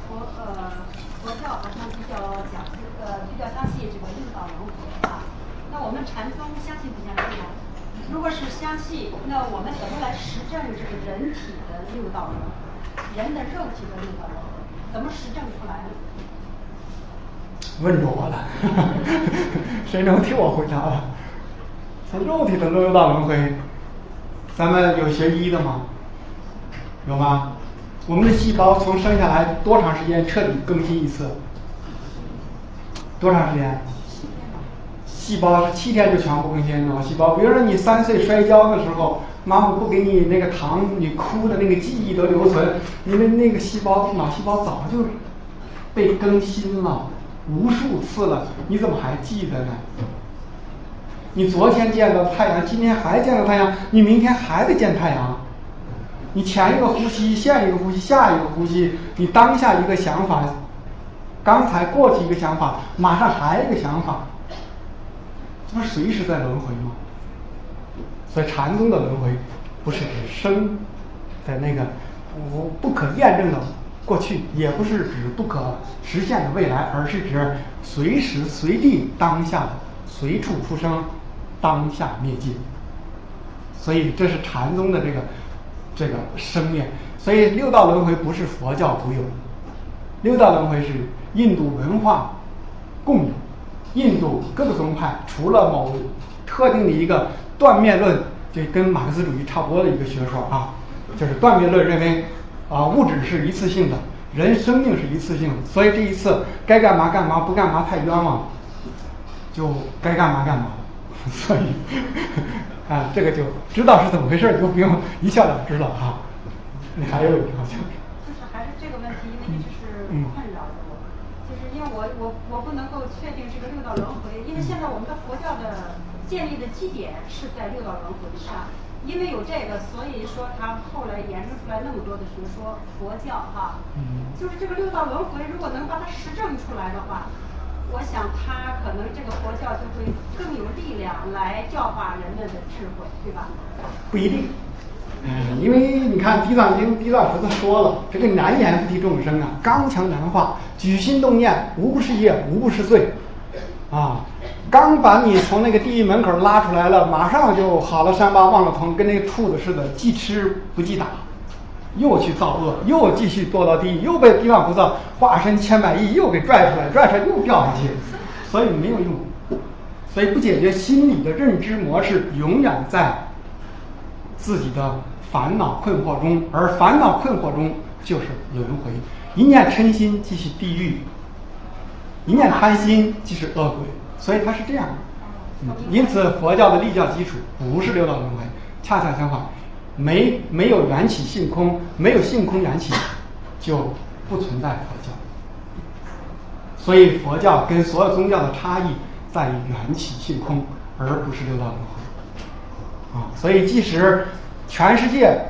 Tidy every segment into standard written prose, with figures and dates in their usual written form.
佛教好像比较相信这个六道轮回啊。那我们禅宗相信不相信呢？如果是相信，那我们怎么来实证这个人体的六道轮回，人的肉体的六道轮回，怎么实证出来呢？ 问着我了，谁能替我回答了？从肉体的六道轮回，咱们有学医的吗？有吗？我们的细胞从生下来多长时间彻底更新一次？多长时间？细胞是7天就全部更新脑细胞。比如说你3岁摔跤的时候，妈妈不给你那个糖，你哭的那个记忆都留存，你的那个细胞脑细胞早就被更新了无数次了，你怎么还记得呢？你昨天见到太阳，今天还见到太阳，你明天还得见太阳。你前一个呼吸，下一个呼吸，下一个呼吸，你当下一个想法，刚才过去一个想法，马上还一个想法，这不是随时在轮回吗？所以禅宗的轮回不是指生的那个不可验证的过去，也不是指不可实现的未来，而是指随时随地当下的随处出生，当下灭尽。所以这是禅宗的这个生灭。所以六道轮回不是佛教独有，六道轮回是印度文化共有。印度各个宗派除了某特定的一个断灭论，就跟马克思主义差不多的一个学说啊，就是断灭论认为物质是一次性的，人生命是一次性的，所以这一次该干嘛干嘛，不干嘛太冤枉，就该干嘛干嘛。所以这个就知道是怎么回事，就不用一笑了之了哈。你还有一个好像就是还是这个问题，因为一直是困扰着我。就是因为我不能够确定这个六道轮回，因为现在我们的佛教的建立的基点是在六道轮回上，因为有这个，所以说它后来衍生出来那么多的学说，佛教哈，就是这个六道轮回，如果能把它实证出来的话，我想它可能这个佛教就会更有力量来教化人们的智慧，对吧？ 不一定。因为你看《地藏经》，地藏菩萨说了，这个难言不替众生啊，刚强难化，举心动念，无不是业，无不是罪，刚把你从那个地狱门口拉出来了，马上就好了伤疤忘了疼，跟那个兔子似的，既吃不记打，又去造恶，又继续堕到地狱，又被地藏菩萨化身千百亿又给拽出来又掉下去，所以没有用。所以不解决心理的认知模式，永远在自己的烦恼困惑中，而烦恼困惑中就是轮回。一念嗔心即是地狱，一念贪心即是恶鬼，所以它是这样的。因此佛教的立教基础不是六道轮回，恰恰相反，没有缘起性空，没有性空缘起，就不存在佛教。所以佛教跟所有宗教的差异在于缘起性空，而不是六道轮回。所以即使全世界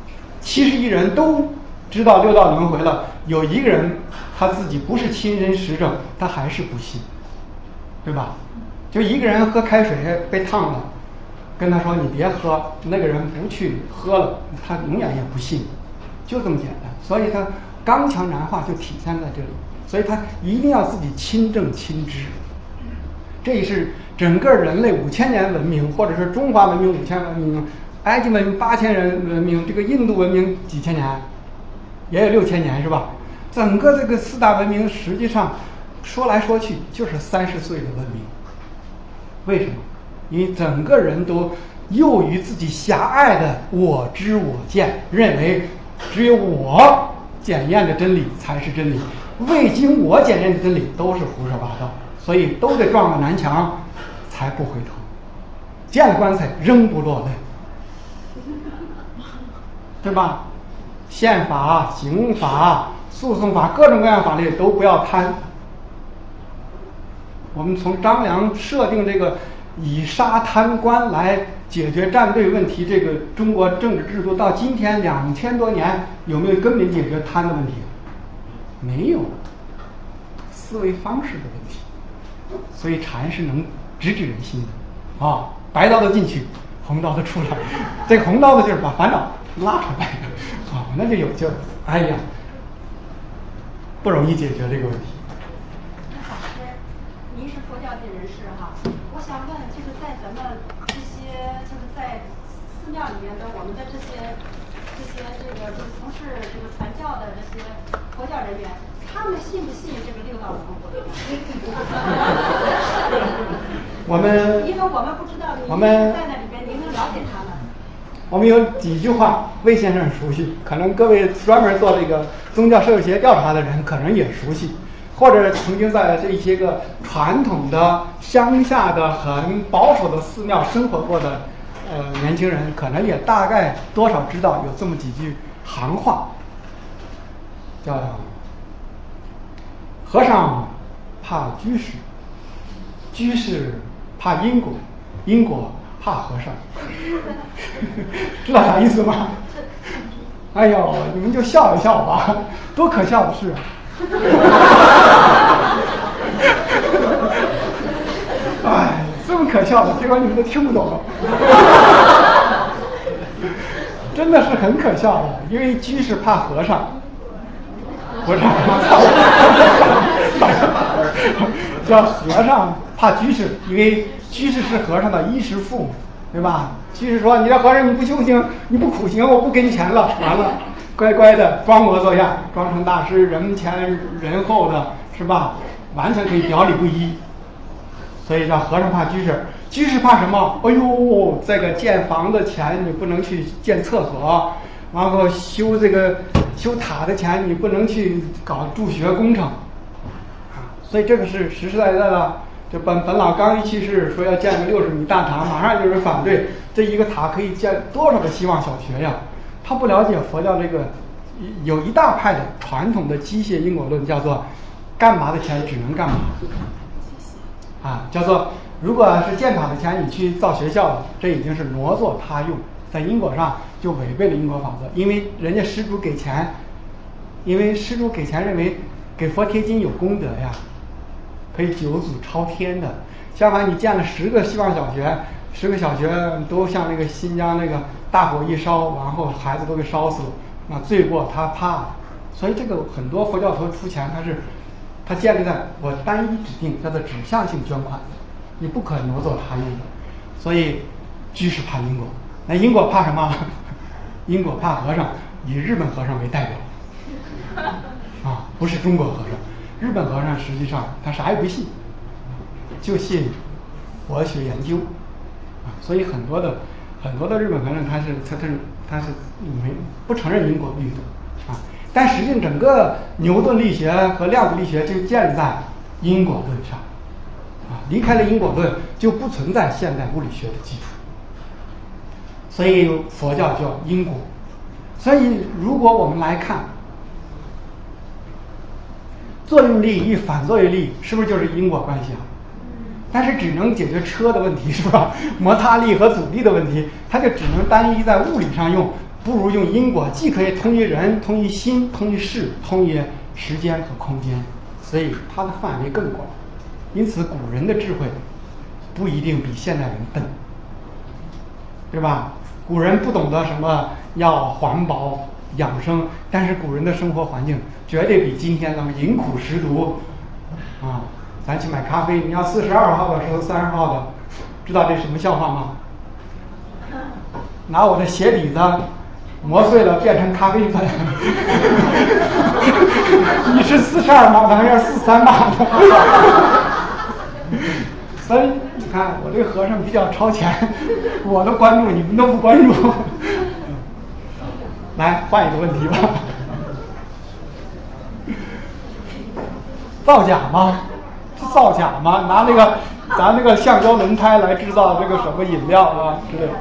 70亿人都知道六道轮回了，有一个人他自己不是亲身实证，他还是不信，对吧？就一个人喝开水被烫了，跟他说你别喝，那个人不去喝了，他永远也不信，就这么简单。所以他刚强难化就体现在这里，所以他一定要自己亲证亲知。这也是整个人类5000年文明，或者是中华文明5000文明，埃及文明8000人文明，这个印度文明几千年，也有6000年是吧？整个这个4大文明实际上说来说去就是30岁的文明。为什么？因为整个人都囿于自己狭隘的我知我见，认为只有我检验的真理才是真理，未经我检验的真理都是胡说八道，所以都得撞个南墙才不回头，见了棺材仍不落泪，对吧？宪法、刑法、诉讼法，各种各样法律都不要贪。我们从张良设定这个以杀贪官来解决站队问题，这个中国政治制度到今天2000多年，有没有根本解决贪的问题？没有，思维方式的问题。所以禅是能直指人心的白刀子进去，红刀子出来，这个红刀子就是把烦恼拉出来那就有劲儿。哎呀， 不容易解决这个问题。 那法师，您是佛教界人士哈，我想问，就是在咱们这些就是在寺庙里面的我们的这个就是从事这个传教的这些佛教人员，他们信不信这个六道轮回？因为我们不知道您在那里边，您能了解他们。 我们有几句话，魏先生熟悉，可能各位专门做这个宗教社会学调查的人可能也熟悉，或者曾经在这些个传统的乡下的很保守的寺庙生活过的年轻人，可能也大概多少知道有这么几句行话，叫和尚怕居士，居士怕因果，因果怕和尚。知道啥意思吗？哎呦，你们就笑一笑吧，多可笑的事啊！哎，这么可笑的，结果你们都听不懂。真的是很可笑的，因为居士怕和尚，不是，叫和尚怕居士，因为居士是和尚的衣食父母，对吧？居士说：“你这和尚你不修行，你不苦行，我不给你钱了。”完了，乖乖的装模作样，装成大师，人前人后的，是吧？完全可以表里不一。所以叫和尚怕居士，居士怕什么？哎呦，这个建房的钱你不能去建厕所，然后修塔的钱你不能去搞助学工程，所以这个是实实在在的。就本老刚一去世说要建个60米大塔，马上就有人反对，这一个塔可以建多少个希望小学呀？他不了解佛教这个有一大派的传统的机械因果论，叫做干嘛的钱只能干嘛。叫做如果是建塔的钱你去造学校，这已经是挪作他用，在因果上就违背了因果法则，因为人家施主给钱，认为给佛贴金有功德呀，可以9祖超天的。相反，你建了10个希望小学，10个小学都像那个新疆那个大火一烧，然后孩子都给烧死了，那罪过他怕。所以这个很多佛教徒出钱，他建立在我单一指定，叫做指向性捐款，你不可挪作他用的。所以居士怕因果，那因果怕什么？因果怕和尚，以日本和尚为代表不是中国和尚。日本和尚实际上他啥也不信，就信佛学研究所以很多的日本和尚他是不承认因果律的但实际上整个牛顿力学和量子力学就建立在因果论上离开了因果论就不存在现代物理学的基础。所以佛教叫因果。所以如果我们来看作用力与反作用力是不是就是因果关系但是只能解决车的问题，是吧？摩擦力和阻力的问题，它就只能单一在物理上用，不如用因果，既可以通于人，通于心，通于事，通于时间和空间，所以它的范围更广。因此，古人的智慧不一定比现代人笨，对吧？古人不懂得什么要环保养生，但是古人的生活环境绝对比今天咱们饮苦食毒咱去买咖啡，你要42号的时候30号的，知道这什么笑话吗？拿我的鞋底子磨碎了变成咖啡粉你是42码的还是43码的所以你看我这个和尚比较超前，我都关注，你们都不关注来换一个问题吧造假吗？造假吗？拿咱那个橡胶轮胎来制造这个什么饮料之类的。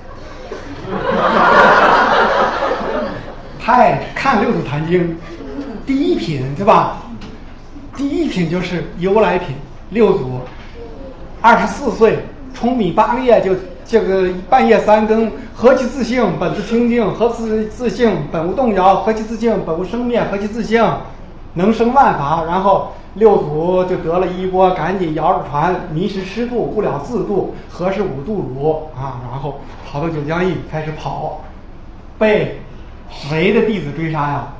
看六祖坛经第一品，对吧？第一品就是由来品，六祖24岁，冲米8个月就这个半夜3更，何其自性，本自清净，何其自性，本无动摇，何其自性，本无生灭，何其自性，能生万法。然后六祖就得了衣钵，赶紧摇着船，迷失师度，不了自度，何时五度汝啊？然后跑到九江驿开始跑，被谁的弟子追杀呀？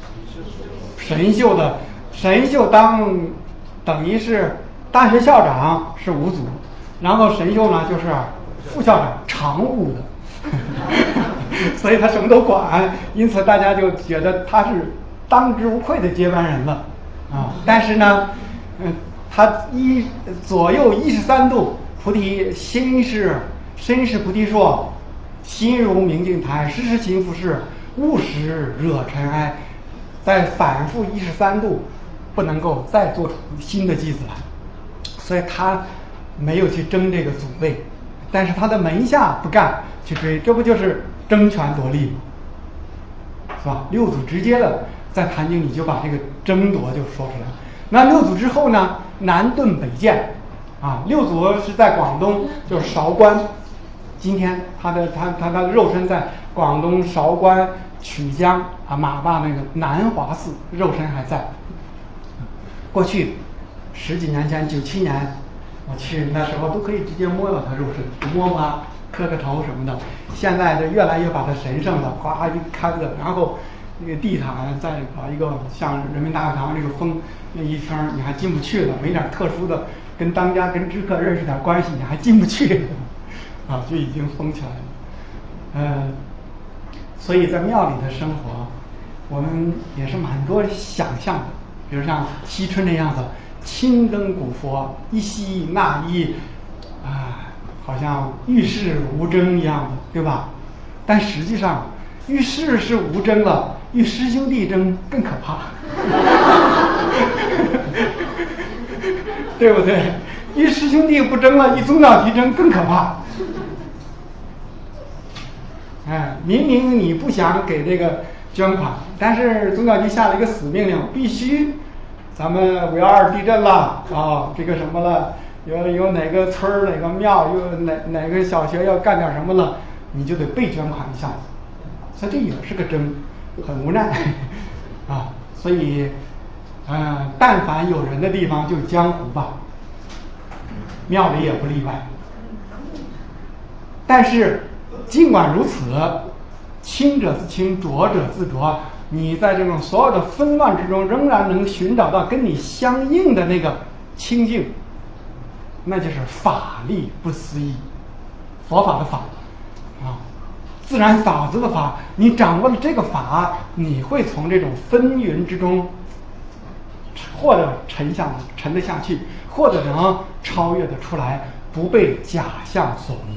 神秀等于是大学校长是五祖，然后神秀呢就是副校长常务的，所以他什么都管，因此大家就觉得他是当之无愧的接班人了啊。但是呢，他左右13度，菩提心是身是菩提树，心如明镜台，时时勤拂拭，勿使惹尘埃。再反复13度，不能够再做出新的弟子来，所以他没有去争这个祖位，但是他的门下不干去追，这不就是争权夺利吗？是吧？六祖直接的在《坛经》里就把这个争夺就说出来了。那六祖之后呢，南遁北渐，啊，六祖是在广东，就是韶关，今天他的肉身在广东韶关曲江啊马坝那个南华寺，肉身还在。过去10几年前，97年我去那时候都可以直接摸到他肉身，摸磕个头什么的。现在这越来越把它神圣了，哗一看着，然后那个地毯再搞一个像人民大会堂这个封那一圈，你还进不去了，没点特殊的跟当家跟知客认识点关系，你还进不去啊，就已经封起来了。所以在庙里的生活，我们也是蛮多想象的，比如像惜春那样的青灯古佛，一吸纳一，好像浴室无争一样的，对吧？但实际上，浴室是无争了，与师兄弟争更可怕，对不对？与师兄弟不争了，与宗教提争更可怕。明明你不想给这个捐款，但是宗教局下了一个死命令，必须，咱们5.12地震了啊，这个什么了，有哪个村哪个庙又哪个小学要干点什么了，你就得被捐款一下子，所以这也是个争，很无奈啊。所以，但凡有人的地方就江湖吧，庙里也不例外。但是尽管如此，清者自清，浊者自浊，你在这种所有的纷乱之中，仍然能寻找到跟你相应的那个清净，那就是法力不思议，佛法的法啊，自然法则的法。你掌握了这个法，你会从这种纷纭之中，或者沉得下去，或者能超越得出来，不被假象所迷。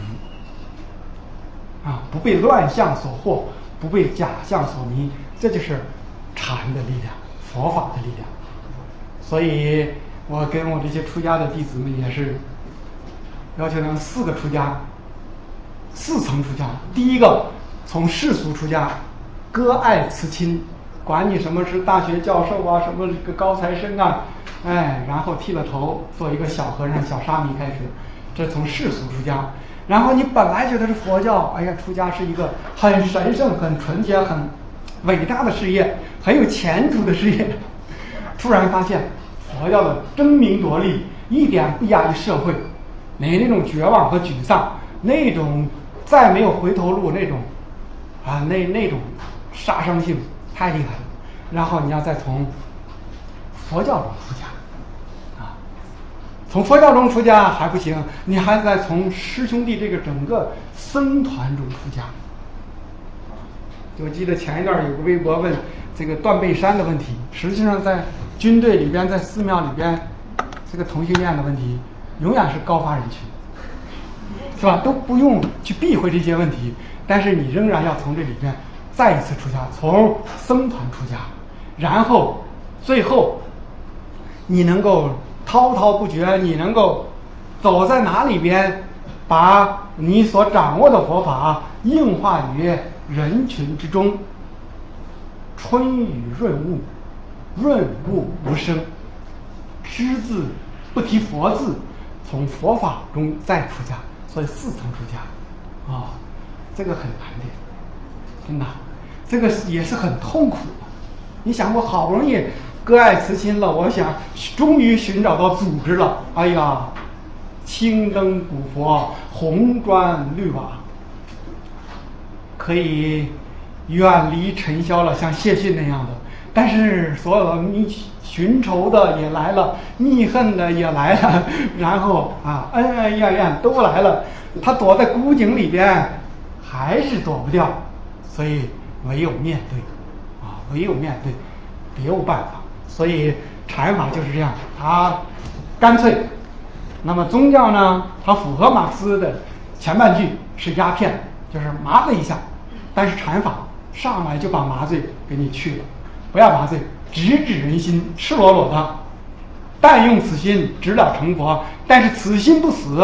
不被乱象所惑，不被假象所迷，这就是禅的力量，佛法的力量。所以我跟我这些出家的弟子们也是要求他们4个出家，4层出家。第一个从世俗出家，割爱辞亲，管你什么是大学教授啊，什么这个高材生啊，然后剃了头做一个小和尚、小沙弥开始，这从世俗出家。然后你本来觉得是佛教，出家是一个很神圣、很纯洁、很伟大的事业，很有前途的事业。突然发现佛教的争名夺利一点不亚于社会，那种绝望和沮丧，那种再没有回头路，那种那种杀伤性太厉害了。然后你要再从佛教中出家。从佛教中出家还不行，你还得从师兄弟这个整个僧团中出家。我记得前一段有个微博问这个断背山的问题，实际上在军队里边，在寺庙里边，这个同性恋的问题永远是高发人群，是吧？都不用去避讳这些问题，但是你仍然要从这里边再一次出家，从僧团出家，然后最后你能够滔滔不绝，你能够走在哪里边，把你所掌握的佛法应化于人群之中，春雨润物， 润物无声，只字不提佛字，从佛法中再出家，所以4层出家啊，这个很难的，真的，这个也是很痛苦的。你想，我好不容易割爱慈心了，我想终于寻找到组织了，哎呀，青灯古佛，红砖绿瓦，可以远离尘嚣了，像谢逊那样的。但是所有的寻仇的也来了，密恨的也来了，然后恩恩怨怨都来了，他躲在古井里边还是躲不掉，所以唯有面对唯有面对，别无办法。所以禅法就是这样，它干脆。那么宗教呢，它符合马克思的前半句是鸦片，就是麻醉一下，但是禅法上来就把麻醉给你去了，不要麻醉，直指人心，赤裸裸的，但用此心直了成佛，但是此心不死，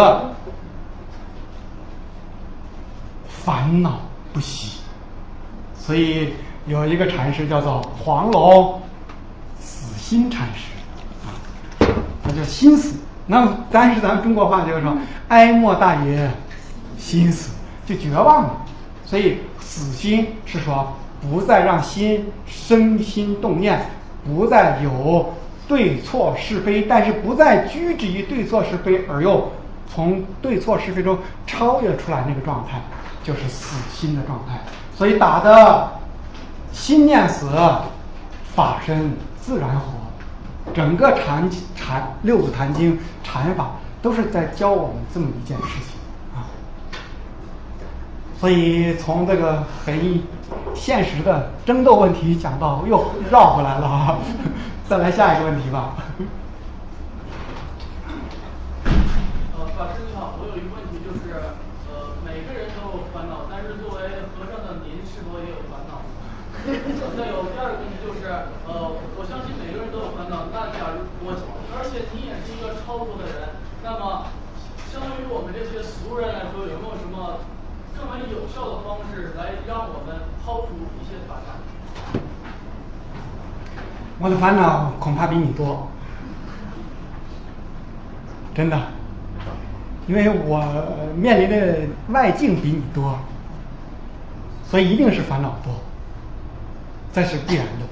烦恼不息。所以有一个禅师叫做黄楼死心禅师他叫心死。那么但是咱们中国话就是说哀莫大也心死，就绝望了。所以死心是说不再让心生心动念，不再有对错是非，但是不再拘止于对错是非，而又从对错是非中超越出来，那个状态就是死心的状态。所以打的心念死，法身自然活。整个六祖坛经禅法都是在教我们这么一件事情所以从这个很现实的争斗问题讲到又绕回来了再来下一个问题吧。 法师你好，我有一个问题就是每个人都有烦恼，但是作为和尚的您是否也有烦恼？再有第二个问题就是我相信每个人都有烦恼，那假如而且你也是一个超脱的人，那么相对于我们这些俗人来说，有没有什么更为有效的方式来让我们抛除一些烦恼？ 我的烦恼恐怕比你多，真的，因为我面临的外境比你多，所以一定是烦恼多，这是必然的。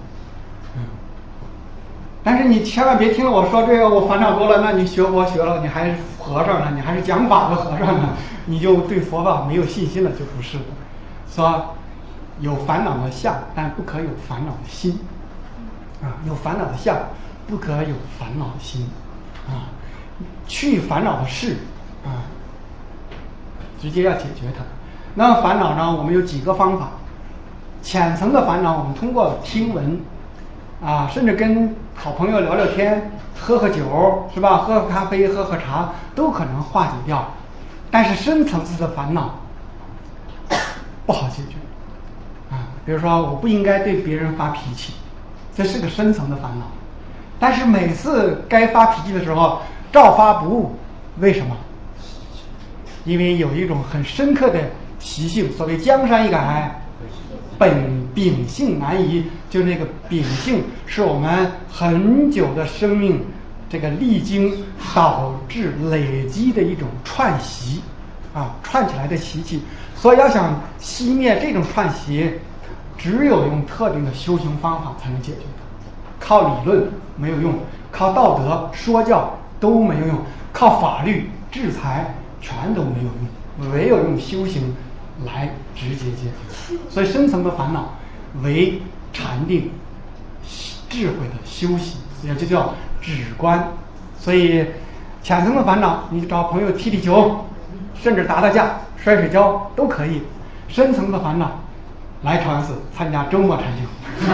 但是你千万别听了我说这个我烦恼多了，那你学佛学了，你还是和尚呢，你还是讲法的和尚呢，你就对佛法没有信心了，就不是的。说有烦恼的相，但不可有烦恼的心有烦恼的相，不可有烦恼的心去烦恼的事直接要解决它。那么烦恼呢，我们有几个方法。浅层的烦恼，我们通过听闻甚至跟好朋友聊聊天，喝喝酒是吧？喝喝咖啡，喝喝茶，都可能化解掉。但是深层次的烦恼不好解决比如说我不应该对别人发脾气，这是个深层的烦恼。但是每次该发脾气的时候照发不误，为什么？因为有一种很深刻的习性，所谓江山易改，秉性难移，就那个秉性是我们很久的生命这个历经导致累积的一种串习串起来的习气。所以要想熄灭这种串习，只有用特定的修行方法才能解决它。靠理论没有用，靠道德说教都没有用，靠法律制裁全都没有用，唯有用修行来直接解决。所以深层的烦恼为禅定智慧的修习，也就叫止观。所以浅层的烦恼你找朋友踢踢球，甚至打打架摔摔跤都可以。深层的烦恼来朝阳寺参加周末禅修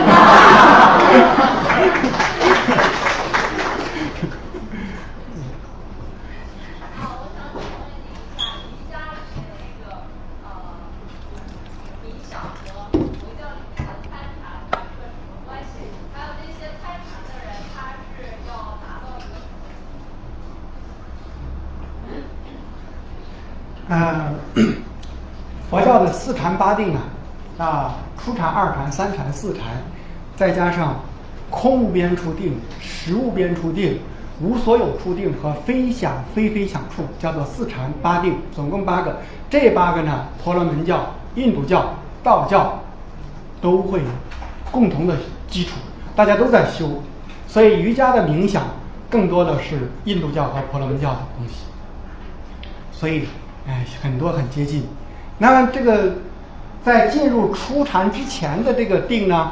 佛教的4禅8定初禅、2禅、3禅、4禅，再加上空无边处定、实无边处定、无所有处定和非想非非想处，叫做四禅八定，总共8个。这8个呢，婆罗门教、印度教、道教都会有共同的基础，大家都在修。所以瑜伽的冥想更多的是印度教和婆罗门教的东西，所以很多很接近。那么这个在进入初禅之前的这个定呢，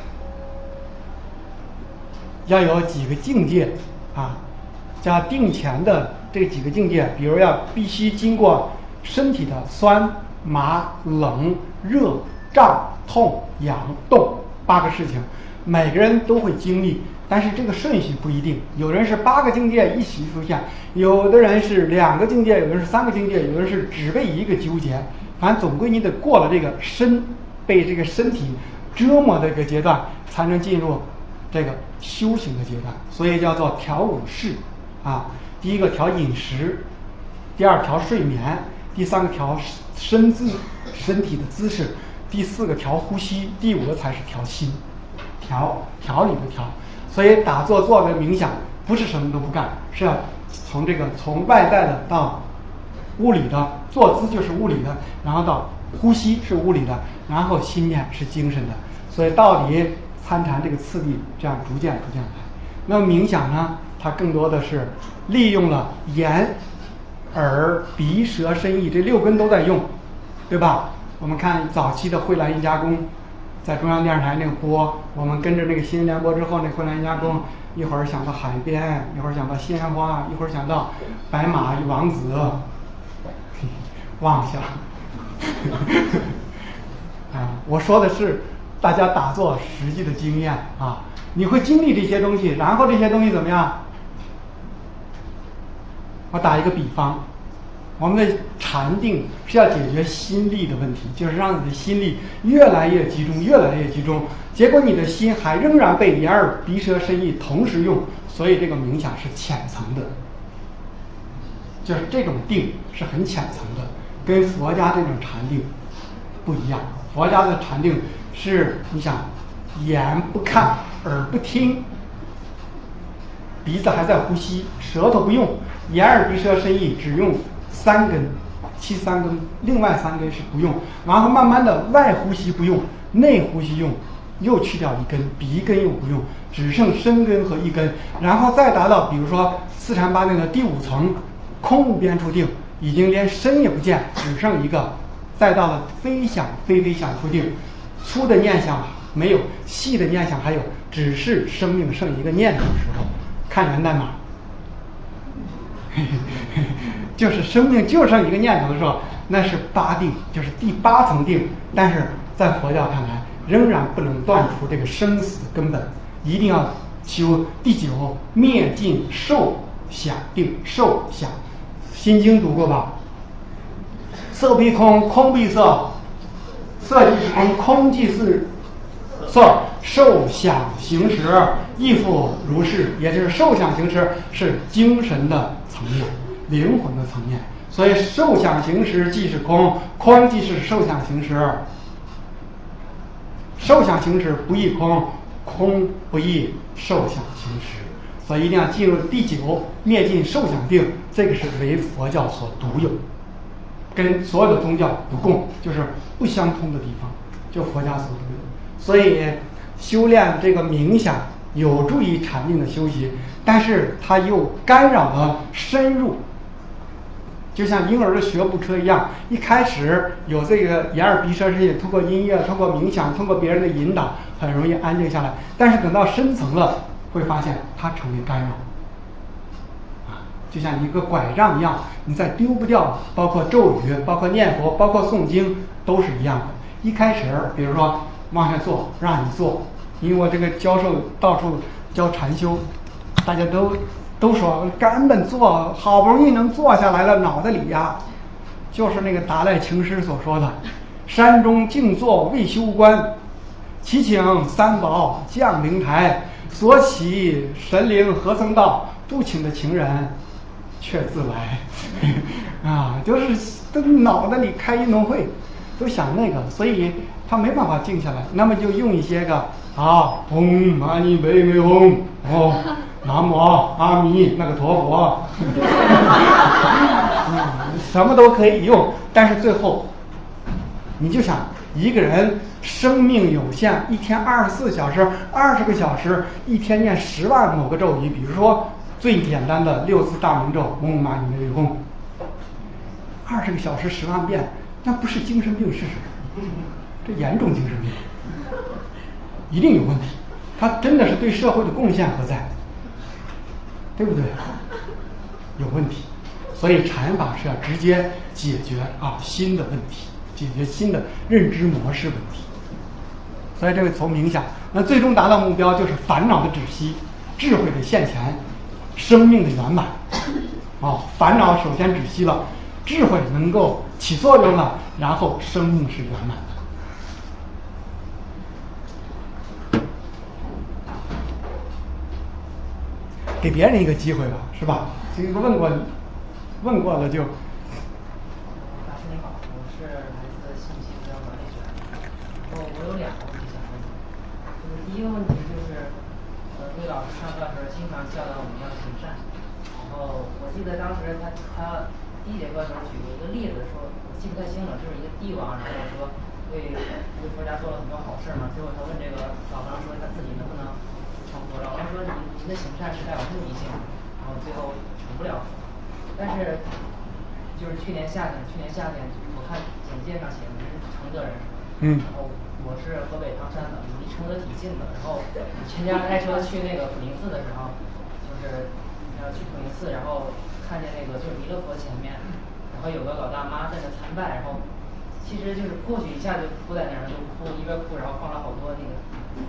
要有几个境界啊，叫定前的这几个境界，比如必须经过身体的酸、麻、冷、热、胀、痛、痒、动8个事情，每个人都会经历，但是这个顺序不一定，有人是8个境界一起出现，有的人是2个境界，有的人是3个境界，有的人是只被1个纠结，反正总归你得过了这个被这个身体折磨的一个阶段，才能进入这个修行的阶段。所以叫做调5事啊，第一个调饮食，第2调睡眠，第3个调身体的姿势，第4个调呼吸，第5个才是调心，调理的调。所以打坐做个冥想不是什么都不干，是要从外在的到物理的，坐姿就是物理的，然后到呼吸是物理的，然后心念是精神的。所以道理参禅这个次第这样逐渐来。那么冥想呢，它更多的是利用了眼、耳、鼻、舌、身、意这6根都在用，对吧？我们看早期的慧兰瑜伽功，在中央电视台那个播，我们跟着那个新联播之后，那慧兰瑜伽功一会儿想到海边，一会儿想到鲜花，一会儿想到白马与王子，妄想我说的是大家打坐实际的经验啊，你会经历这些东西，然后这些东西怎么样？我打一个比方，我们的禅定是要解决心力的问题，就是让你的心力越来越集中，结果你的心还仍然被眼耳鼻舌身意同时用，所以这个冥想是浅层的，就是这种定是很浅层的，跟佛家这种禅定不一样。佛家的禅定是你想眼不看耳不听，鼻子还在呼吸，舌头不用，眼耳鼻舌身意只用3根，其3根，另外3根是不用，然后慢慢的外呼吸不用，内呼吸用，又去掉1根，鼻根又不用，只剩身根和1根，然后再达到比如说四禅八定的第5层空无边处定，已经连身也不见，只剩一个，再到了非想非非想处定，粗的念想没有，细的念想还有，只是生命剩一个念头的时候，看源代码就是生命就剩一个念头的时候，那是8定，就是第8层定。但是在佛教看来，仍然不能断除这个生死的根本，一定要修第9灭尽受想定。受想，心经读过吧？色必空，空必色，色即是空，空即是色，受想行识亦复如是。也就是受想行识是精神的层面，灵魂的层面，所以受想行识即是空，空即是受想行识，受想行识不异空，空不异受想行识。所以一定要进入第9灭尽受想定，这个是为佛教所独有，跟所有的宗教不共，就是不相通的地方，就佛家所独有。所以修炼这个冥想有助于禅定的修习，但是它又干扰了深入，就像婴儿的学步车一样，一开始有这个眼耳鼻舌身意，通过音乐，通过冥想，通过别人的引导，很容易安静下来，但是等到深层了，会发现它成为干扰就像一个拐杖一样，你再丢不掉，包括咒语，包括念佛，包括诵经，都是一样的。一开始比如说往下做，让你做，因为我这个教授到处教禅修，大家都说根本做，好不容易能坐下来了，脑袋里呀就是那个达赖情师所说的山中静坐未修观，祈请三宝降灵台，所起神灵何曾到，不请的情人却自来就是都脑袋里开运动会，都想那个，所以他没办法静下来，那么就用一些个唵嘛呢呗咪吽南无阿弥那个陀佛，什么都可以用，但是最后你就想一个人生命有限，一天24小时，20个小时，一天念10万某个咒语，比如说最简单的6字大明咒唵嘛呢呗咪吽，20个小时10万遍，那不是精神病是什么？这严重精神病，一定有问题。他真的是对社会的贡献何在？对不对？有问题。所以禅法是要直接解决新的问题，解决新的认知模式问题。所以这个从冥想，那最终达到目标就是烦恼的止息，智慧的现前，生命的圆满。烦恼首先止息了，智慧能够起作用了，然后生命是圆满的。给别人一个机会吧，是吧？这个问过了就。 老师你好，我是来自信息资源管理学，然后我有2个问题想问你，就是第一个问题就是，魏老师上课的时候经常教导我们要行善，然后我记得当时他第1节课的时候举过一个例子，说我记不太清了，就是一个帝王，然后说为国家做了很多好事嘛，最后他问这个老和尚说他自己能不能成佛了，老和尚说您的行善是带有目的性的，然后最后成不了佛。但是就是去年夏天我看简介上写的是承德人，然后我是河北唐山的，离承德挺近的，然后全家开车去那个普宁寺的时候，就是去普宁寺，然后看见那个就是弥勒佛前面，然后有个老大妈在那参拜，然后其实就是过去一下就扑在那儿，就哭，一边哭然后放了好多那个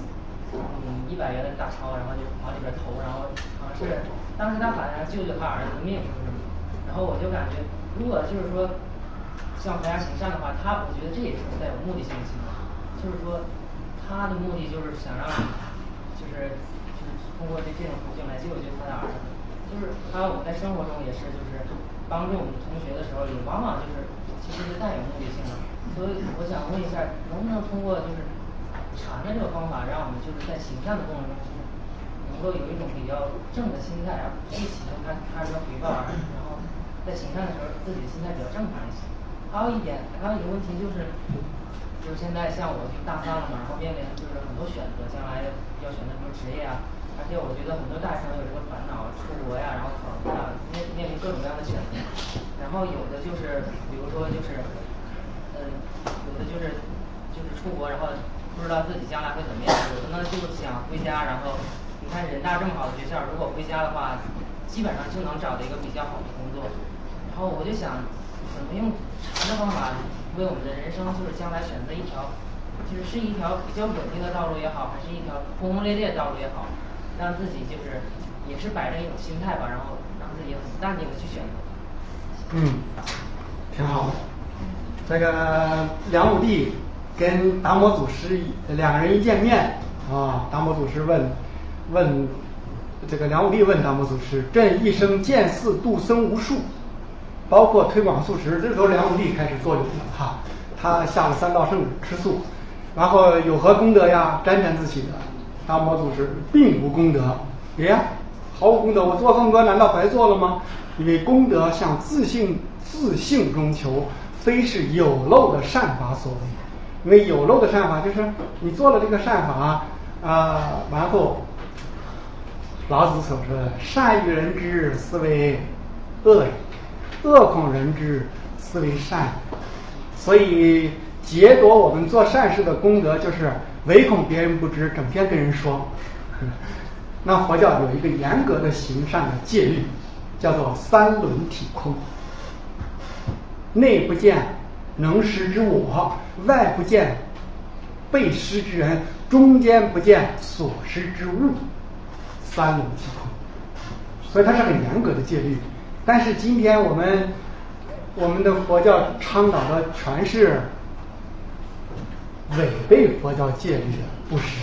100元的大钞，然后就往里边投，然后好像是当时他好像救他儿子的命，然后我就感觉，如果就是说像佛家行善的话，我觉得这也是带有目的性的行为，就是说他的目的就是想让，就是通过这种途径来救他的儿子，就是还有我们在生活中也是，就是帮助我们同学的时候，也往往就是其实是带有目的性的，所以我想问一下，能不能通过就是禅的这个方法，让我们就是在行善的过程中，能够有一种比较正的心态，不去启动他人的回报，然后在行善的时候自己的心态比较正常一些。还有一个问题就是现在像我大3了嘛，然后面临就是很多选择，将来要选择什么职业啊，而且我觉得很多大学生有这个烦恼，出国呀，然后考试啊，面临各种各样的选择，然后有的就是比如说就是有的就是出国，然后不知道自己将来会怎么样，有的呢就想回家，然后你看人大这么好的学校，如果回家的话，基本上就能找到一个比较好的工作，然后我就想怎么用禅的方法为我们的人生就是将来选择一条就是一条比较稳定的道路也好，还是一条轰轰烈烈的道路也好，让自己就是也是摆着一种心态吧，然后让自己很淡定的去选择。 挺好的。这个梁武帝跟达摩祖师2个人一见面达摩祖师问这个梁武帝问达摩祖师：“朕一生见寺度僧无数，包括推广素食。”这时候梁武帝开始作用了他下了3道圣旨吃素，然后有何功德呀？沾沾自喜的。达摩祖师并无功德，毫无功德，我做这么多难道白做了吗？因为功德向自性中求，非是有漏的善法所为。因为有漏的善法就是你做了这个善法然后老子所说的善欲人之，斯为恶人；恶恐人之，斯为善。所以劫夺我们做善事的功德，就是唯恐别人不知，整天跟人说。那佛教有一个严格的行善的戒律，叫做3轮体空，内不见能施之我，外不见被施之人，中间不见所施之物，3轮体空。所以它是很严格的戒律。但是今天我们的佛教倡导的全是违背佛教戒律的布施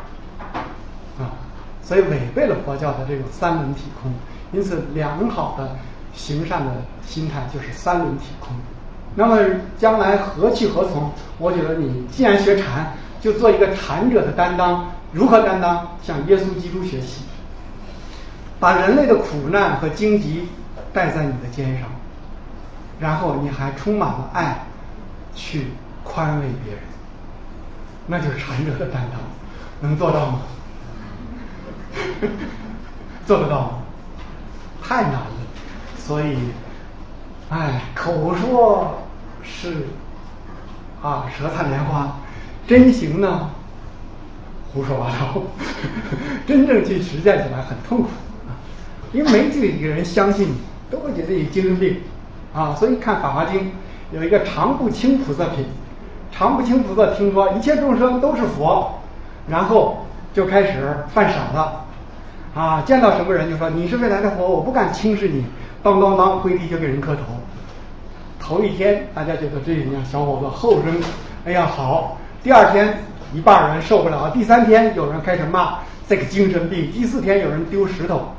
所以违背了佛教的这种3轮体空。因此良好的行善的心态就是3轮体空那么将来何去何从？我觉得你既然学禅，就做一个禅者的担当。如何担当？向耶稣基督学习，把人类的苦难和荆棘带在你的肩上，然后你还充满了爱，去宽慰别人，那就是禅者的担当。能做到吗？做得到吗？太难了。所以，口说是舌灿莲花，真行呢，胡说八道。真正去实践起来很痛苦因为没几个人相信你，都会觉得你精神病所以看《法华经》有一个常不轻菩萨品，常不轻菩萨听说一切众生都是佛，然后就开始犯傻了见到什么人就说你是未来的佛，我不敢轻视你，当当当跪地就给人磕头。头一天大家觉得这样小伙子后生，哎呀好，第二天一半人受不了，第三天有人开始骂这个精神病，第四天有人丢石头。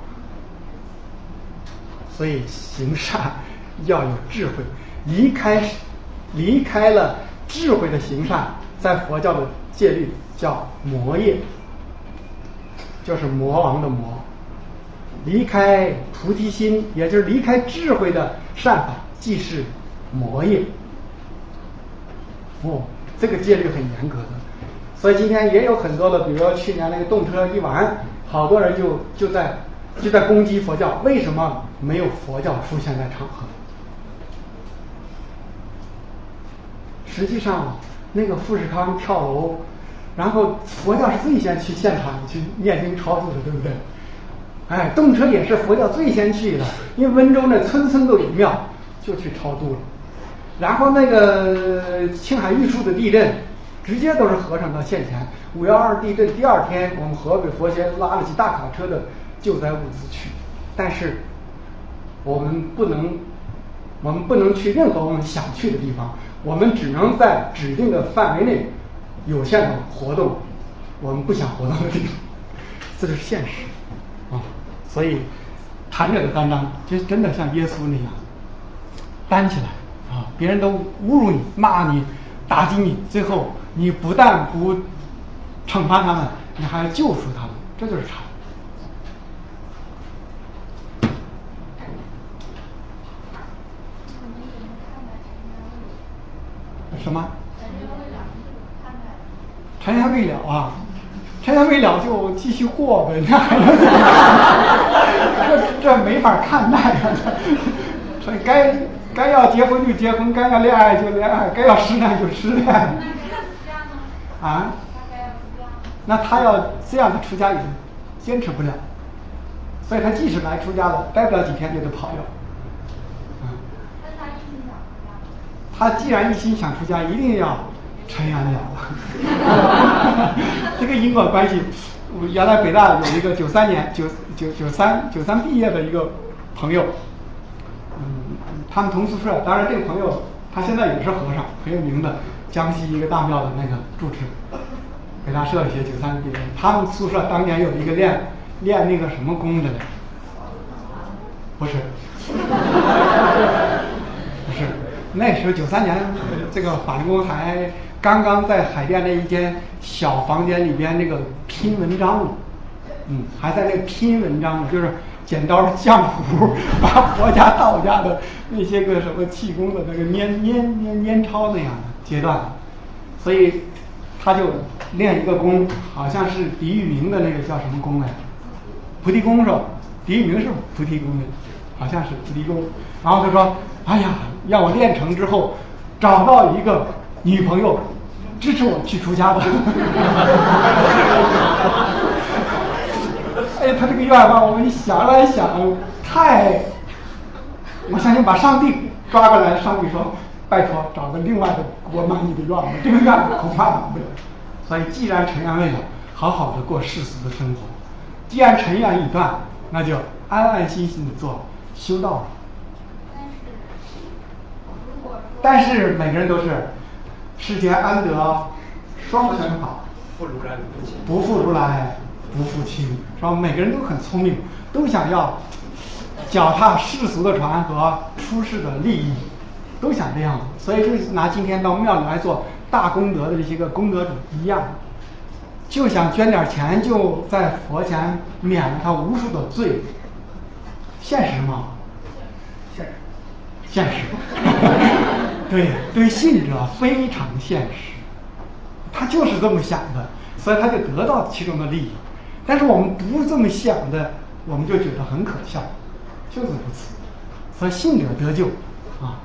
所以行善要有智慧，离开了智慧的行善，在佛教的戒律叫魔业，就是魔王的魔。离开菩提心，也就是离开智慧的善法，即是魔业。这个戒律很严格的。所以今天也有很多的，比如说去年那个动车一完，好多人就在攻击佛教。为什么没有佛教出现在场合？实际上那个富士康跳楼，然后佛教是最先去现场去念经超度的，对不对？动车也是佛教最先去的，因为温州那村村都有庙，就去超度了。然后那个青海玉树的地震，直接都是和尚到现前。5.12地震第二天，我们河北佛协拉了起大卡车的救灾物资去，但是我们不能去任何我们想去的地方，我们只能在指定的范围内有限的活动我们不想活动的地方，这就是现实所以禅者的担当真的像耶稣那样担起来别人都侮辱你、骂你、打击你，最后你不但不惩罚他们，你还救赎他们，这就是禅。什么？尘缘未了尘缘未了就继续过呗，那还能这没法看待所以该要结婚就结婚，该要恋爱就恋爱，该要失恋就失恋。那他要这样的出家也坚持不了，所以他即使来出家了，待不了几天就得跑掉。他既然一心想出家，一定要尘缘了这个因果关系，原来北大有一个93年93毕业的一个朋友，他们同宿舍，当然这个朋友他现在也是和尚，很有名的，江西一个大庙的那个住持，北大社学93毕业。他们宿舍当年有一个练那个什么功的嘞，不是，那时候93年，这个法轮功还刚刚在海淀那一间小房间里边那个拼文章，还在那个拼文章，就是剪刀浆糊，把佛家道家的那些个什么气功的那个粘抄那样的阶段，所以他就练一个功，好像是狄玉明的那个叫什么功来，菩提功是吧？狄玉明是菩提功的，好像是菩提功。然后他说：“哎呀，让我练成之后，找到一个女朋友，支持我去出家的。”他这个愿望，我们想来想，我相信把上帝抓过来，上帝说：“拜托，找个另外的给我满意的愿望，这个愿望恐怕满不了。”所以，既然尘缘未了，好好的过世俗的生活；既然尘缘已断，那就安安心心的做修道。但是每个人都是世间安得双全法，不负如来不负卿，是吧？每个人都很聪明，都想要脚踏世俗的船和出世的利益， 都想这样子，所以就拿今天到庙里来做大功德的这些个功德主一样，就想捐点钱，就在佛前免了他无数的罪，现实吗？现实，对信者非常现实，他就是这么想的，所以他就得到其中的利益。但是我们不是这么想的，我们就觉得很可笑，就是如此。所以信者得救啊。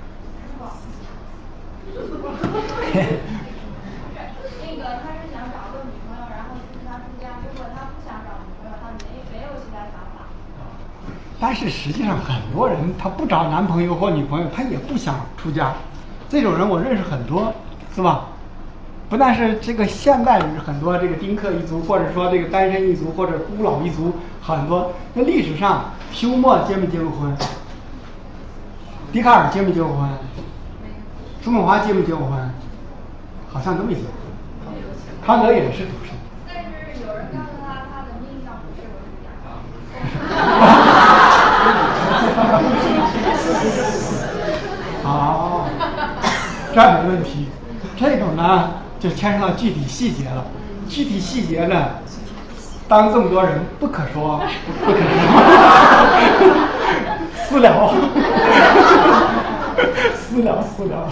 那个他是想找个女朋友，然后支持他出家。如果他不想找女朋友，他没有其他想法。 但是实际上很多人他不找男朋友或女朋友，他也不想出家，这种人我认识很多，是吧？不但是这个现代很多这个丁克一族，或者说这个单身一族，或者孤老一族，很多。那历史上休谟结没结过婚？笛卡尔结没结过婚？叔本华结没结过婚？好像都没结过。康德也是独身。 但是有人告诉他，他的命上不适合出家。 好，这没问题。这种呢，就牵扯到具体细节了。具体细节呢，当这么多人不可说，不可说，私聊，私聊。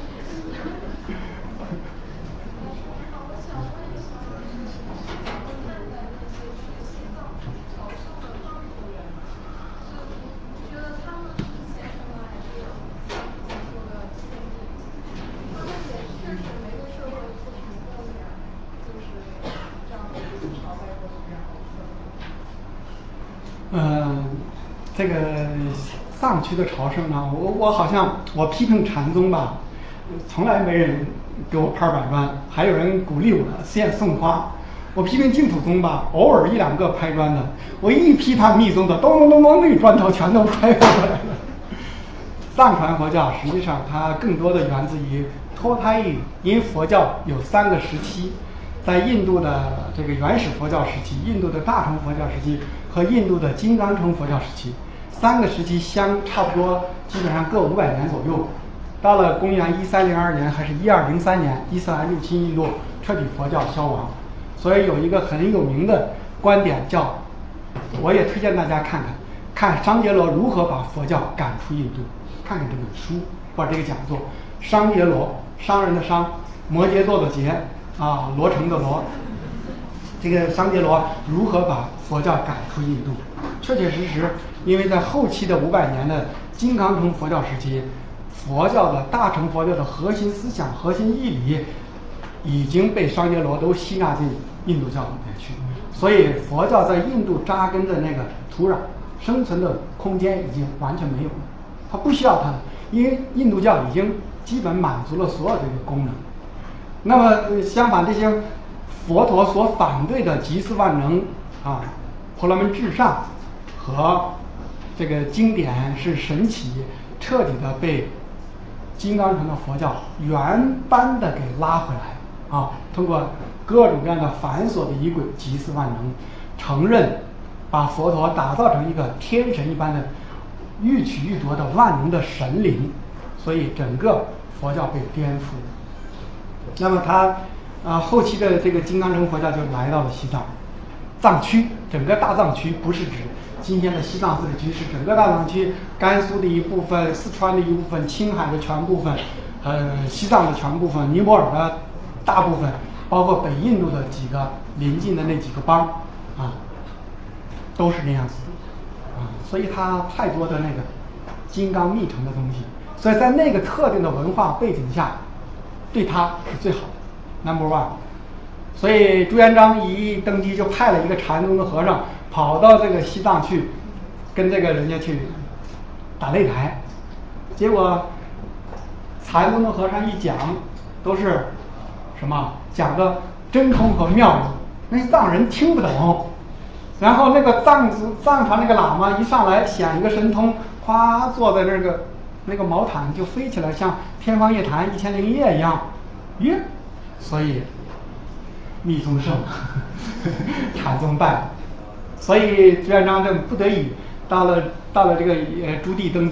这个藏区的朝圣呢，我好像我批评禅宗吧，从来没人给我拍板砖，还有人鼓励我献送花。我批评净土宗吧，偶尔一两个拍砖的，我一批判密宗的，咚咚咚咚，那砖头全都拍过来了。藏传佛教实际上它更多的源自于脱胎于，因为佛教有3个时期。在印度的这个原始佛教时期、印度的大乘佛教时期和印度的金刚乘佛教时期，3个时期差不多，基本上各500年左右。到了公元1302年还是1203年，伊斯兰入侵印度，彻底佛教消亡。所以有一个很有名的观点叫，我也推荐大家看商杰罗如何把佛教赶出印度，看看这本书或者这个讲座。商杰罗，商人的商，摩羯座的羯。罗成的罗，这个商杰罗如何把佛教赶出印度？确确实实，因为在后期的500年的金刚乘佛教时期，佛教的大乘佛教的核心思想、核心义理已经被商杰罗都吸纳进印度教里面去，所以佛教在印度扎根的那个土壤、生存的空间已经完全没有了，它不需要它了，因为印度教已经基本满足了所有这个功能。那么相反，这些佛陀所反对的集思万能婆罗门至上和这个经典是神奇，彻底的被金刚乘的佛教原班的给拉回来通过各种各样的繁琐的仪轨集思万能，承认把佛陀打造成一个天神一般的欲取欲夺的万能的神灵，所以整个佛教被颠覆了。那么他后期的这个金刚乘佛教就来到了西藏，藏区整个大藏区不是指今天的西藏自治区，是整个大藏区，甘肃的一部分、四川的一部分、青海的全部分，西藏的全部分、尼泊尔的大部分，包括北印度的几个邻近的那几个邦都是那样子的所以它太多的那个金刚密乘的东西，所以在那个特定的文化背景下，对他是最好的 ，No. 1。所以朱元璋一登基就派了一个禅宗的和尚跑到这个西藏去，跟这个人家去打擂台，结果禅宗的和尚一讲都是什么讲个真空和妙用，那藏人听不懂。然后那个藏传那个喇嘛一上来显一个神通，夸坐在那个毛毯就飞起来，像天方夜谭、1001夜一样，所以密宗盛，禅宗败，所以朱元璋这不得已到了这个朱棣登基，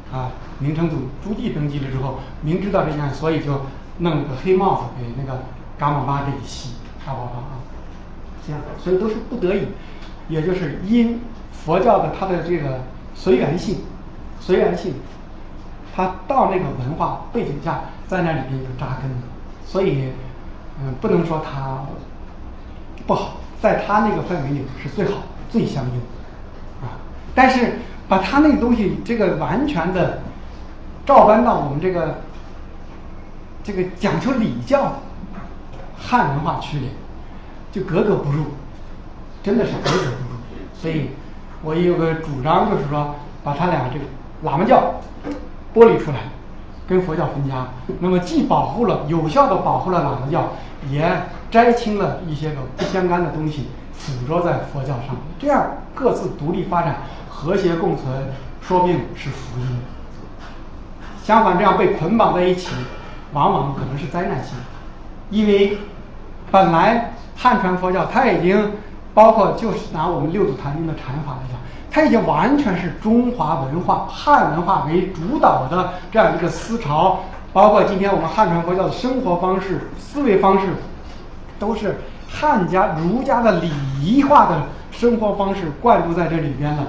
明成祖朱棣登基了之后，明知道这样，所以就弄了个黑帽子给那个噶玛巴这一系阿保法啊，这样，所以都是不得已，也就是因佛教的它的这个随缘性，它到那个文化背景下，在那里边就扎根了，所以不能说它不好，在它那个氛围里是最好最相应啊，但是把它那个东西这个完全的照搬到我们这个讲究礼教汉文化区里，就格格不入，真的是格格不入。所以我有个主张，就是说把它俩这个喇嘛教剥离出来，跟佛教分家。那么既有效的保护了喇嘛教，也摘清了一些个不相干的东西，辅着在佛教上，这样各自独立发展，和谐共存，说不定是福音。相反，这样被捆绑在一起，往往可能是灾难性，因为本来汉传佛教它已经包括，就是拿我们六祖坛经的禅法来讲，它已经完全是中华文化汉文化为主导的这样一个思潮，包括今天我们汉传佛教的生活方式、思维方式，都是汉家儒家的礼仪化的生活方式灌注在这里边了。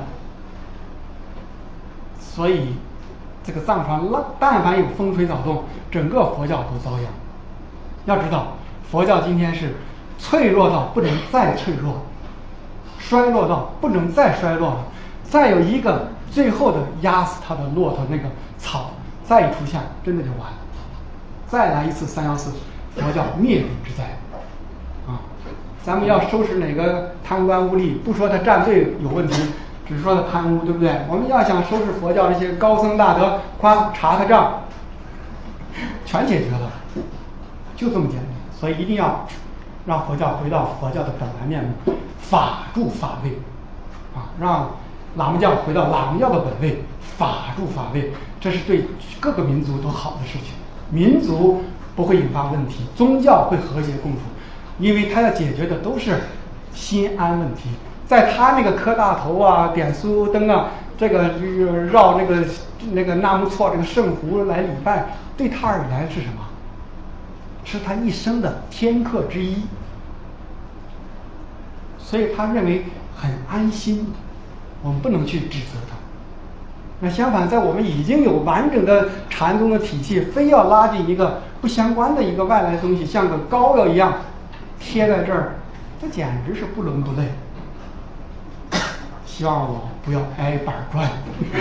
所以这个藏传但凡有风吹草动，整个佛教都遭殃。要知道，佛教今天是脆弱到不能再脆弱，衰落到不能再衰落了。再有一个最后的压死他的骆驼那个草再一出现，真的就完了。再来一次314，佛教灭顶之灾啊！咱们要收拾哪个贪官污吏，不说他站队有问题，只是说他贪污，对不对？我们要想收拾佛教这些高僧大德，查他账，全解决了，就这么简单。所以一定要让佛教回到佛教的本来面目，法住法位啊，让喇嘛教回到喇嘛教的本位，法住法位，这是对各个民族都好的事情。民族不会引发问题，宗教会和谐共处，因为他要解决的都是心安问题。在他那个磕大头啊、点酥油灯啊，这个绕那个纳木错这个圣壶来礼拜，对他而言是什么？是他一生的天课之一，所以他认为很安心，我们不能去指责他。那相反，在我们已经有完整的禅宗的体系，非要拉进一个不相关的一个外来的东西，像个膏药一样贴在这儿，这简直是不伦不类。希望我不要挨板砖。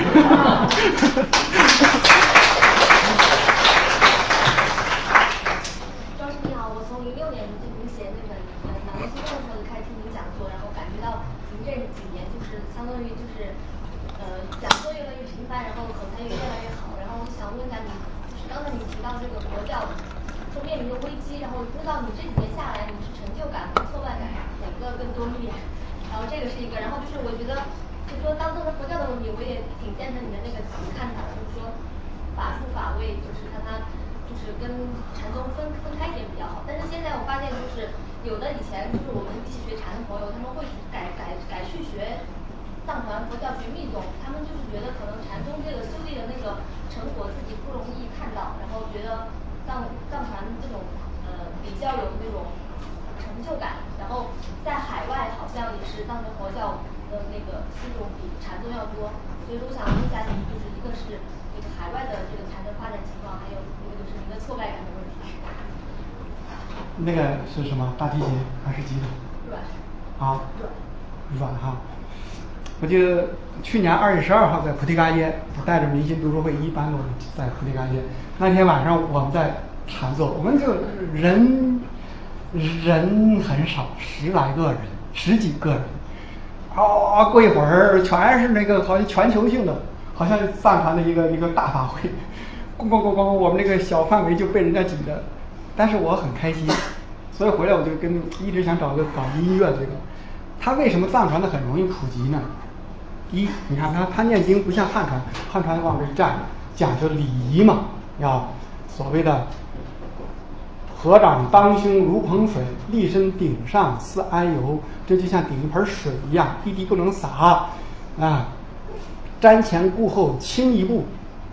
庄师你好，我从06年就您写那本脑力激动的时候就开始听您讲座，然后感觉到您这几年就是相当于就是讲座越来越频繁，然后口才也越来越好。然后我想问一下你，就是刚才你提到这个佛教正面临的危机，然后不知道你这几年下来，你是成就感和挫败感哪个更多一点？然后这个是一个，然后就是我觉得，就是说当做是佛教的问题，我也挺赞成你的那个看法，就是说法住法位，就是看它就是跟禅宗分开一点比较好。但是现在我发现，就是有的以前就是我们一起学禅的朋友，他们会改去学藏传佛教学密宗，他们就是觉得可能禅宗这个修炼的那个成果自己不容易看到，然后觉得藏传这种比较有那种成就感，然后在海外好像也是藏传佛教的那个信众比禅宗要多，所以说我想问一下您，就是一个是这个海外的这个禅的发展情况，还有一个就是您的挫败感的问题。 那个是什么？大提琴还是吉他？ 软。 啊。软哈。我记得去年2月12号在菩提伽耶，我带着明心读书会一班的在菩提伽耶，那天晚上我们在禅坐，我们就人很少，10来个人，10几个人，过一会儿全是那个好像全球性的，好像藏传的一个大法会，咣，我们那个小范围就被人家挤的，但是我很开心，所以回来我就一直想搞音乐这个。它为什么藏传的很容易普及呢？一，你看它念经不像汉传往这一站，讲究礼仪嘛，要所谓的合掌当胸如捧水，立身顶上似安油，这就像顶一盆水一样，一滴不能洒啊。瞻前顾后轻一步，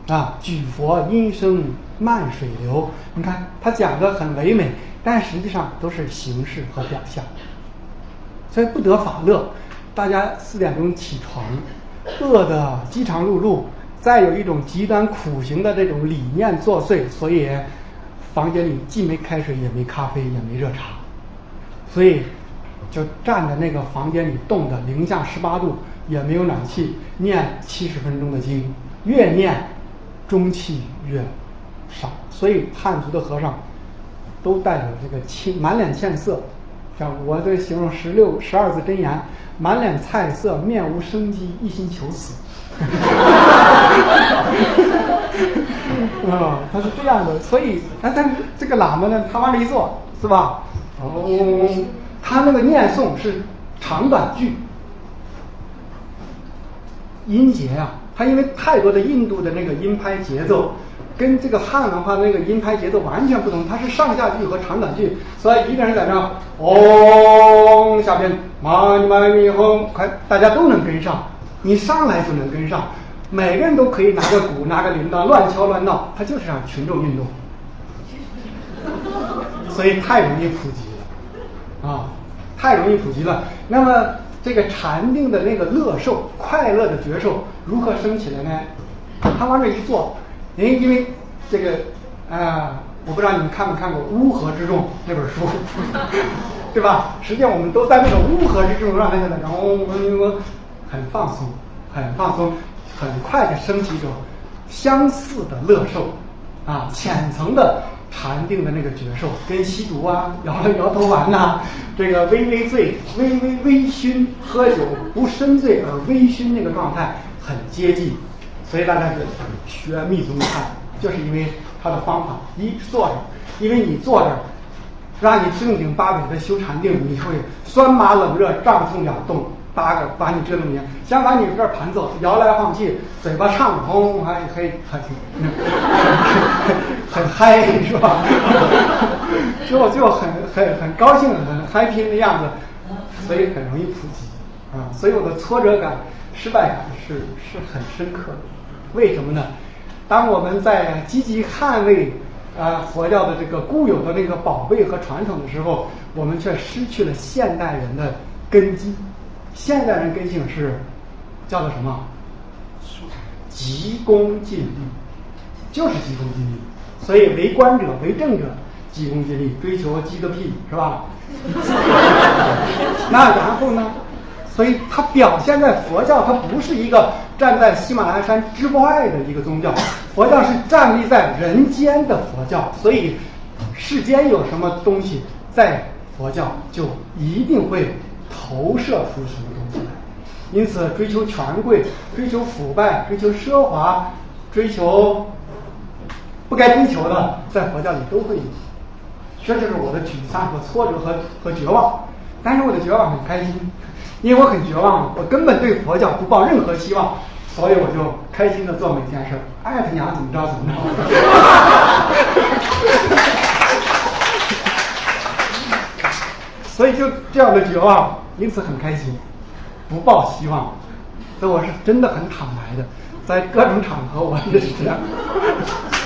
啊，举佛音声慢水流，你看他讲的很唯美，但实际上都是形式和表象。所以不得法乐，大家4点钟起床，饿得饥肠辘辘，再有一种极端苦行的这种理念作祟，所以房间里既没开水，也没咖啡，也没热茶，所以就站在那个房间里冻得零下18度，也没有暖气，念70分钟的经，越念中气越少，所以汉族的和尚都带着这个满脸歉色。像我这形容12字真言，满脸菜色，面无生机，一心求死。他是这样的，所以但是这个喇嘛呢，他往这一坐，是吧？他那个念诵是长短句，音节啊，他因为太多的印度的那个音拍节奏，跟这个汉文化的那个音拍节奏完全不同，它是上下句和长短句，所以一个人在那嗡，下边嘛尼嘛咪吽，快大家都能跟上，你上来就能跟上，每个人都可以拿个鼓拿个铃铛乱敲乱闹，他就是让群众运动，所以太容易普及了啊，太容易普及了。那么这个禅定的那个乐受，快乐的觉受如何升起来呢？他往这一坐，因为这个我不知道你们看没看过《乌合之众》那本书，对吧？实际上我们都在那个乌合之众状态下的，然后很放松，很放松，很快就升起一种相似的乐受啊，浅层的禅定的那个觉受，跟吸毒啊、摇头丸呐、这个微微醉、微醺、喝酒不深醉而微醺那个状态很接近。所以大家是学密宗禅，就是因为他的方法，坐着，因为你坐着，让你正经八百的修禅定，你会酸麻冷热胀痛两动，把你折腾明。相反，你这儿盘坐，摇来晃去，嘴巴畅通，还很嗨，是吧？就很高兴，很happy的样子，所以很容易普及啊。所以我的挫折感、失败感是很深刻的。为什么呢？当我们在积极捍卫佛教的这个固有的那个宝贝和传统的时候，我们却失去了现代人的根基。现代人根性是叫做什么？急功近利，就是急功近利。所以为官者、为政者急功近利，追求积个屁，是吧？那然后呢？所以它表现在佛教，它不是一个站在喜马拉雅山之外的一个宗教，佛教是站立在人间的佛教，所以世间有什么东西，在佛教就一定会投射出什么东西来。因此追求权贵、追求腐败、追求奢华、追求不该追求的，在佛教里都会有。这就是我的沮丧和挫折和绝望，但是我的绝望很开心，因为我很绝望，我根本对佛教不抱任何希望，所以我就开心的做每件事，爱他娘怎么着怎么着。所以就这样的绝望，因此很开心，不抱希望，所以我是真的很坦白的，在各种场合我也是这样。